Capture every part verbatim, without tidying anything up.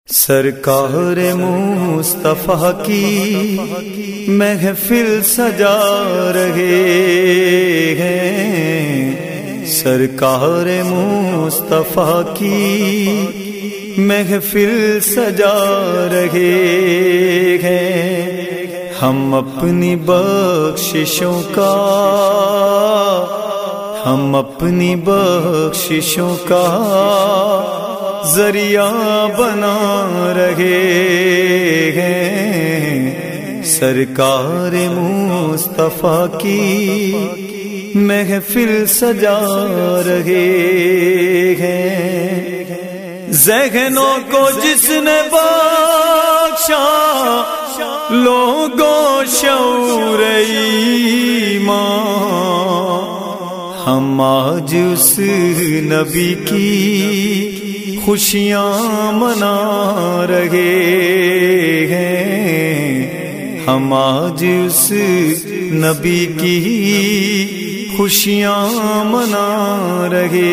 سرکار مصطفیٰ کی محفل سجا رہے ہیں، سرکار مصطفیٰ کی محفل سجا رہے ہیں، ہم اپنی بخششوں کا ہم اپنی بخششوں کا ذریعہ بنا رہے ہیں، سرکار مصطفیٰ کی محفل سجا رہے ہیں، ذہنوں کو جس نے بخشا لوگوں شعور ایمان، ہم آج اس نبی کی خوشیاں منا رہے ہیں، ہم آج اس نبی کی خوشیاں منا رہے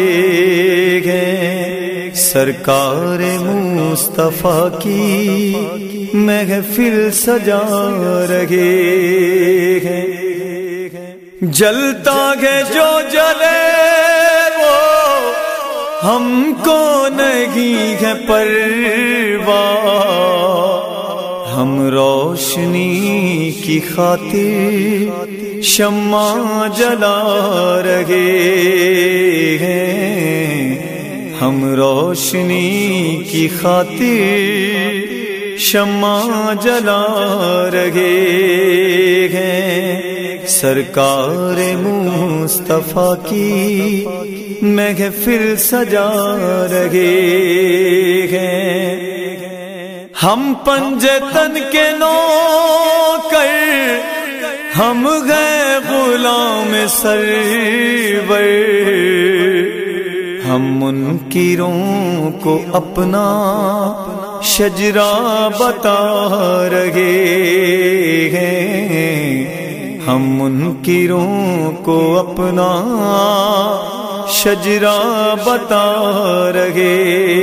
ہیں، سرکار مصطفیٰ کی محفل سجا رہے ہیں، جلتا ہے جو جلے ہم کو نہیں ہے پرواہ، ہم روشنی کی خاطر شمع جلا رہے ہیں، ہم روشنی کی خاطر شمع جلا رہے ہیں، سرکار مصطفیٰ کی محفل سجا رہے ہیں، ہم پنجے تن کے نوکر، ہم گئے غلام سرور، ہم منکروں کو اپنا شجرہ بتا رہے ہیں، ہم منکروں کو اپنا شجرہ بتا رہے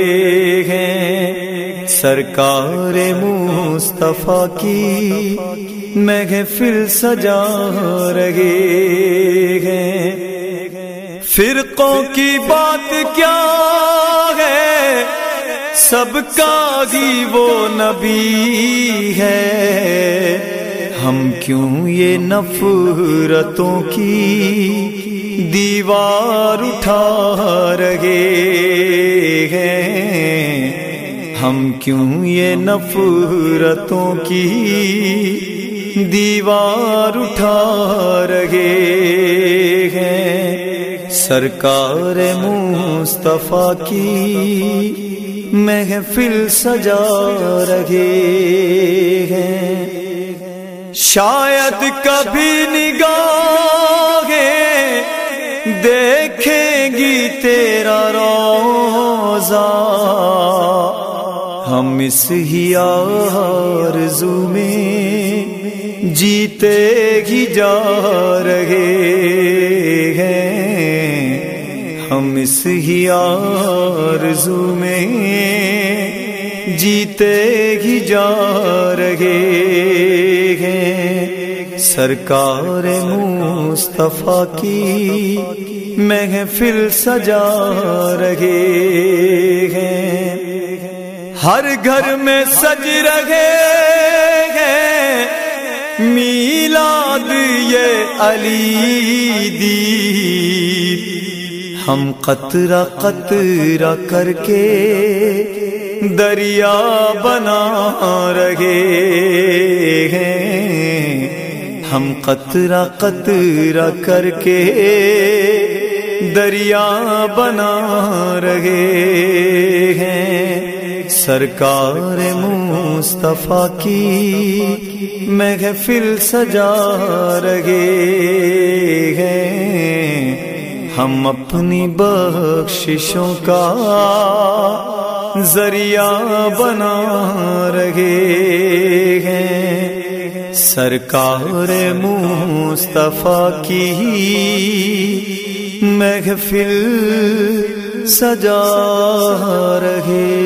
ہیں، سرکار مصطفیٰ کی محفل سجا رہے ہیں، فرقوں کی بات کیا ہے، سب کا ہی وہ نبی ہے، ہم کیوں یہ نفرتوں کی دیوار اٹھا رہے ہیں، ہم کیوں یہ نفرتوں کی دیوار اٹھا رہے ہیں، سرکار مصطفیٰ کی محفل سجا رہے ہیں، شاید کبھی نگاہیں دیکھیں گی تیرا روضہ، ہم اس ہی آرزو میں جیتے ہی جا رہے ہیں، ہم اس ہی آرزو میں جیتے ہی جا رہے ہیں، سرکار مصطفیٰ کی محفل سجا رہے ہیں، ہر گھر میں سج رہے ہیں میلاد یہ علی دی، ہم قطرہ قطرہ کر کے دریا بنا رہے ہیں، ہم قطرہ قطرہ کر کے دریا بنا رہے ہیں، سرکار مصطفیٰ کی محفل سجا رہے ہیں، ہم اپنی بخششوں کا ذریعہ بنا رہے ہیں، سرکار مصطفیٰ کی محفل سجا رہے